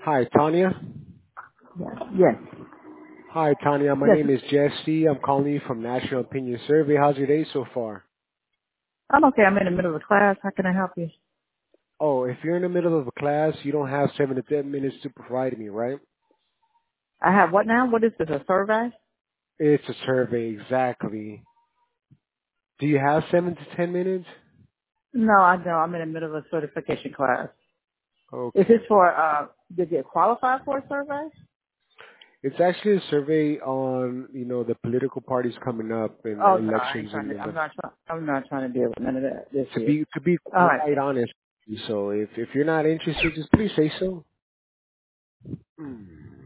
Hi, Tanya. Yes. Yes. Hi, Tanya. My Yes. name is Jesse. I'm calling you from National Opinion Survey. How's your day so far? I'm okay. I'm in the middle of a class. How can I help you? Oh, if you're in the middle of a class, you don't have 7 to 10 minutes to provide me, right? I have what now? What is this, a survey? It's a survey, exactly. Do you have 7 to 10 minutes? No, I don't. I'm in the middle of a certification class. Is this Okay. for, did you qualify for a survey? It's actually a survey on, the political parties coming up and Oh, no, I ain't elections trying in to, November. I'm not trying to deal with none of that this To year. be All right. quite honest, so if you're not interested, just please say so. Hmm.